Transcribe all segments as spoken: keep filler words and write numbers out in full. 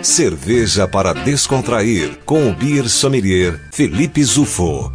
Cerveja para descontrair, com o Beer Sommelier Felipe Zufo.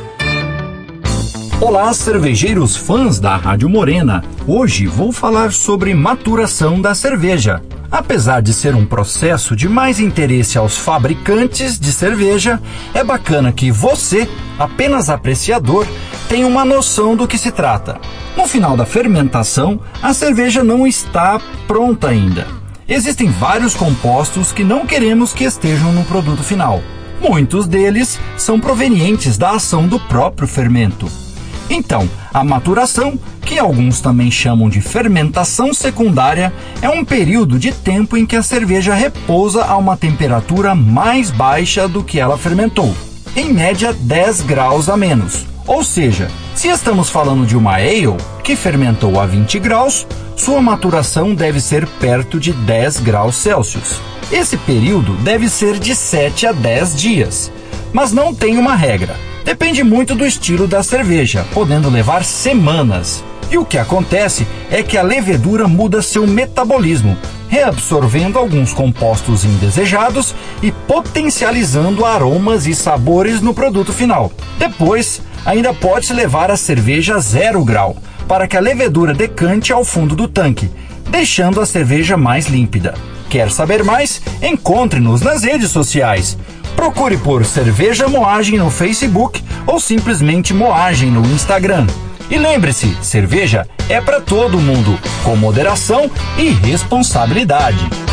Olá, cervejeiros fãs da Rádio Morena. Hoje vou falar sobre maturação da cerveja. Apesar de ser um processo de mais interesse aos fabricantes de cerveja, é bacana que você, apenas apreciador, tenha uma noção do que se trata. No final da fermentação, a cerveja não está pronta ainda. Existem vários compostos que não queremos que estejam no produto final. Muitos deles são provenientes da ação do próprio fermento. Então, a maturação, que alguns também chamam de fermentação secundária, é um período de tempo em que a cerveja repousa a uma temperatura mais baixa do que ela fermentou, em média dez graus a menos. Ou seja, se estamos falando de uma ale que fermentou a vinte graus, sua maturação deve ser perto de dez graus Celsius. Esse período deve ser de sete a dez dias, mas não tem uma regra. Depende muito do estilo da cerveja, podendo levar semanas. E o que acontece é que a levedura muda seu metabolismo, reabsorvendo alguns compostos indesejados e potencializando aromas e sabores no produto final. Depois, ainda pode-se levar a cerveja a zero grau, para que a levedura decante ao fundo do tanque, deixando a cerveja mais límpida. Quer saber mais? Encontre-nos nas redes sociais. Procure por Cerveja Moagem no Facebook ou simplesmente Moagem no Instagram. E lembre-se, cerveja é para todo mundo, com moderação e responsabilidade.